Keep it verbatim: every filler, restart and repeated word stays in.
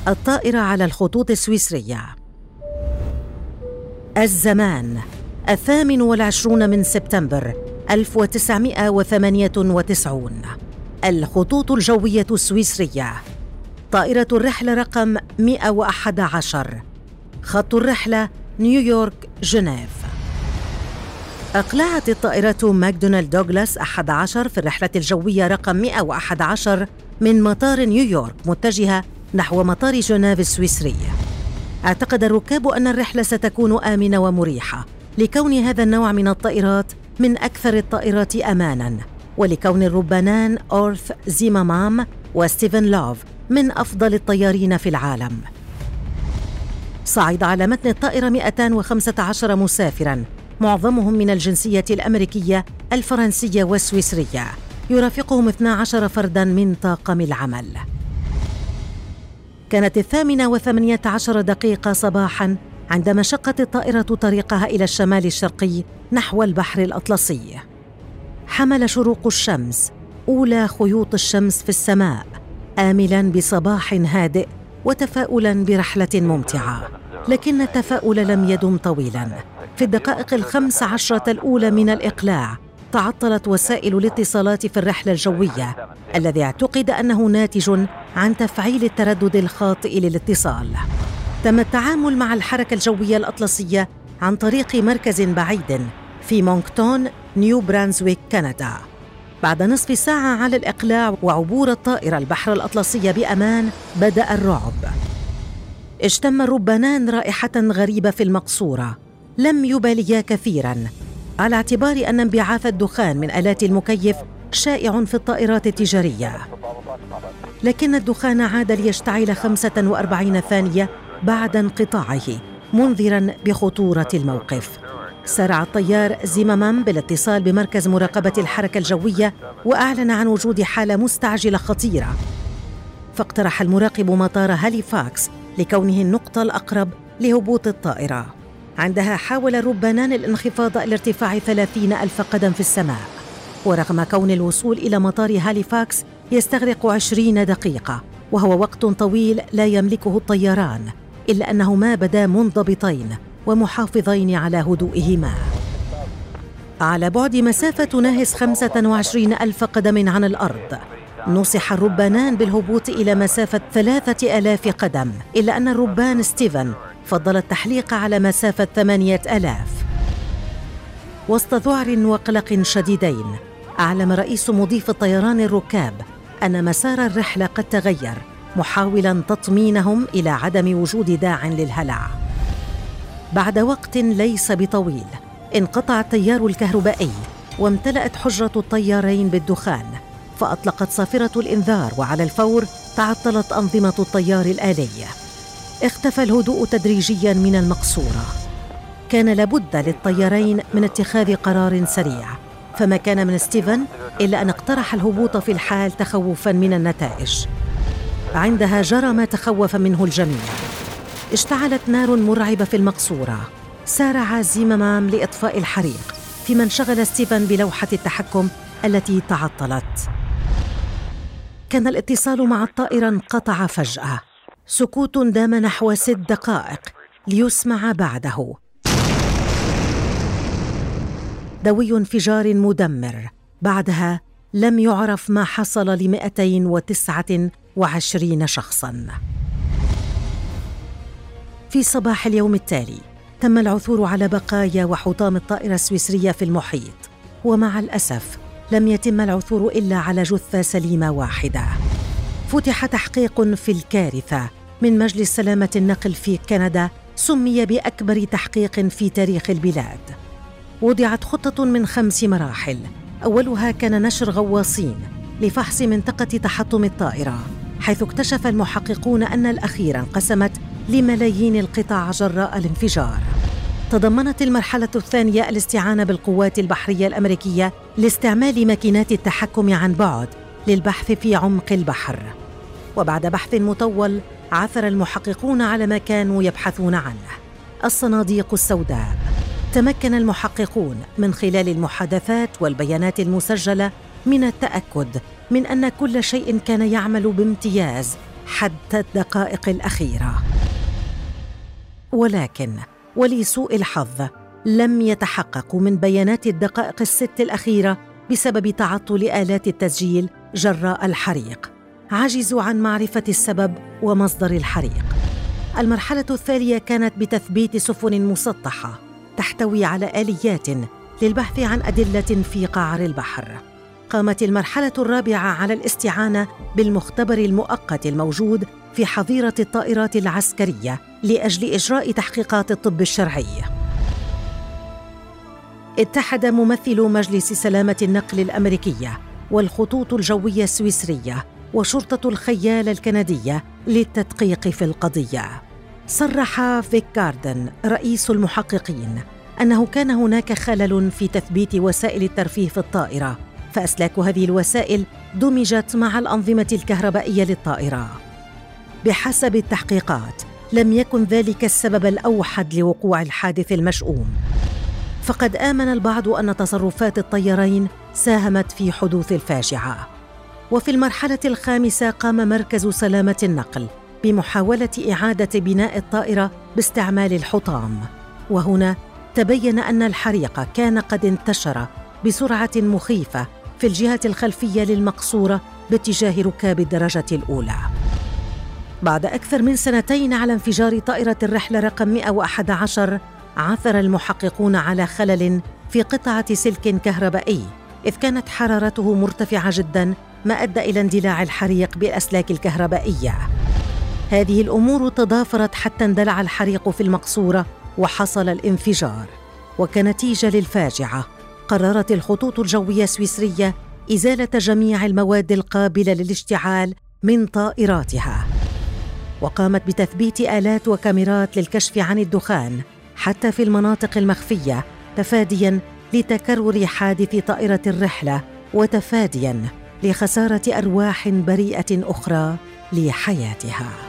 الطائرة على الخطوط السويسرية. الزمان الثامن والعشرون من سبتمبر ألف وتسعمائة وثمانية وتسعين. الخطوط الجوية السويسرية. طائرة الرحلة رقم مئة وأحد عشر. خط الرحلة نيويورك جنيف. أقلعت الطائرة ماكدونالد دوغلاس أحد عشر في الرحلة الجوية رقم مئة وأحد عشر من مطار نيويورك متجهة نحو مطار جنيف السويسري. اعتقد الركاب أن الرحلة ستكون آمنة ومريحة لكون هذا النوع من الطائرات من أكثر الطائرات أماناً، ولكون الربانان أورث زيمامام وستيفن لوف من أفضل الطيارين في العالم. صعد على متن الطائرة مئتين وخمسة عشر مسافراً، معظمهم من الجنسية الأمريكية، الفرنسية والسويسرية، يرافقهم اثنا عشر فرداً من طاقم العمل. كانت الثامنة وثمانية عشر دقيقة صباحاً عندما شقت الطائرة طريقها إلى الشمال الشرقي نحو البحر الأطلسي. حمل شروق الشمس أولى خيوط الشمس في السماء، آملاً بصباح هادئ وتفاؤلاً برحلة ممتعة. لكن التفاؤل لم يدم طويلاً. في الدقائق الخمس عشرة الأولى من الإقلاع تعطلت وسائل الاتصالات في الرحلة الجوية، الذي اعتقد أنه ناتج عن تفعيل التردد الخاطئ للاتصال. تم التعامل مع الحركة الجوية الأطلسية عن طريق مركز بعيد في مونكتون، نيو برانزويك، كندا. بعد نصف ساعة على الإقلاع وعبور الطائرة البحر الأطلسي بأمان، بدأ الرعب. اشتم الربانان رائحة غريبة في المقصورة. لم يباليا كثيراً على اعتبار أن انبعاث الدخان من آلات المكيف شائع في الطائرات التجارية، لكن الدخان عاد ليشتعل خمسة وأربعين ثانية بعد انقطاعه، منذراً بخطورة الموقف. سارع الطيار زيمامام بالاتصال بمركز مراقبة الحركة الجوية وأعلن عن وجود حالة مستعجلة خطيرة، فاقترح المراقب مطار هاليفاكس لكونه النقطة الأقرب لهبوط الطائرة. عندها حاول الربانان الانخفاض إلى ارتفاع ثلاثين ألف قدم في السماء، ورغم كون الوصول إلى مطار هاليفاكس يستغرق عشرين دقيقة وهو وقت طويل لا يملكه الطيران، إلا أنهما بدا منضبطين ومحافظين على هدوئهما. على بعد مسافة تناهز خمسة وعشرين ألف قدم عن الأرض، نصح الربانان بالهبوط إلى مسافة ثلاثة آلاف قدم، إلا أن الربان ستيفن فضل التحليق على مسافة ثمانية آلاف. وسط ذعر وقلق شديدين، أعلم رئيس مضيف الطيران الركاب أن مسار الرحلة قد تغير، محاولاً تطمينهم إلى عدم وجود داع للهلع. بعد وقت ليس بطويل انقطع التيار الكهربائي وامتلأت حجرة الطيارين بالدخان، فأطلقت صافرة الإنذار، وعلى الفور تعطلت أنظمة الطيار الآلية. اختفى الهدوء تدريجياً من المقصورة. كان لابد للطيارين من اتخاذ قرار سريع، فما كان من ستيفن إلا أن اقترح الهبوط في الحال تخوفاً من النتائج. عندها جرى ما تخوف منه الجميع. اشتعلت نار مرعبة في المقصورة. سارع زيمامام لإطفاء الحريق، فيما انشغل ستيفن بلوحة التحكم التي تعطلت. كان الاتصال مع الطائرة انقطع فجأة. سكوت دام نحو ست دقائق ليسمع بعده دوي انفجار مدمر. بعدها لم يعرف ما حصل لمئتين وتسعة وعشرين شخصاً. في صباح اليوم التالي تم العثور على بقايا وحطام الطائرة السويسرية في المحيط، ومع الأسف لم يتم العثور إلا على جثة سليمة واحدة. فتح تحقيق في الكارثة من مجلس سلامة النقل في كندا، سمي بأكبر تحقيق في تاريخ البلاد. وضعت خطة من خمس مراحل. أولها كان نشر غواصين لفحص منطقة تحطم الطائرة، حيث اكتشف المحققون أن الأخيرة انقسمت لملايين القطع جراء الانفجار. تضمنت المرحلة الثانية الاستعانة بالقوات البحرية الأمريكية لاستعمال ماكينات التحكم عن بعد للبحث في عمق البحر. وبعد بحث مطول عثر المحققون على ما كانوا يبحثون عنه: الصناديق السوداء. تمكن المحققون من خلال المحادثات والبيانات المسجلة من التأكد من أن كل شيء كان يعمل بامتياز حتى الدقائق الأخيرة. ولكن ولسوء الحظ لم يتحققوا من بيانات الدقائق الست الأخيرة بسبب تعطل آلات التسجيل جراء الحريق. عجزوا عن معرفة السبب ومصدر الحريق. المرحلة التالية كانت بتثبيت سفن مسطحة تحتوي على آليات للبحث عن أدلة في قعر البحر. قامت المرحلة الرابعة على الاستعانة بالمختبر المؤقت الموجود في حظيرة الطائرات العسكرية لأجل إجراء تحقيقات الطب الشرعي. اتحد ممثلو مجلس سلامة النقل الأمريكية والخطوط الجوية السويسرية وشرطة الخيال الكندية للتدقيق في القضية. صرح فيك جاردن رئيس المحققين أنه كان هناك خلل في تثبيت وسائل الترفيه في الطائرة، فأسلاك هذه الوسائل دمجت مع الأنظمة الكهربائية للطائرة. بحسب التحقيقات لم يكن ذلك السبب الأوحد لوقوع الحادث المشؤوم، فقد آمن البعض أن تصرفات الطيارين ساهمت في حدوث الفاجعة. وفي المرحلة الخامسة قام مركز سلامة النقل بمحاولة إعادة بناء الطائرة باستعمال الحطام، وهنا تبين أن الحريق كان قد انتشر بسرعة مخيفة في الجهة الخلفية للمقصورة باتجاه ركاب الدرجة الأولى. بعد أكثر من سنتين على انفجار طائرة الرحلة رقم مئة وأحد عشر، عثر المحققون على خلل في قطعة سلك كهربائي، إذ كانت حرارته مرتفعة جداً ما أدى إلى اندلاع الحريق بالأسلاك الكهربائية. هذه الأمور تضافرت حتى اندلع الحريق في المقصورة وحصل الانفجار. وكنتيجة للفاجعة قررت الخطوط الجوية السويسرية إزالة جميع المواد القابلة للاشتعال من طائراتها، وقامت بتثبيت آلات وكاميرات للكشف عن الدخان حتى في المناطق المخفية، تفادياً لتكرر حادث طائرة الرحلة وتفادياً لخسارة أرواح بريئة أخرى لحياتها.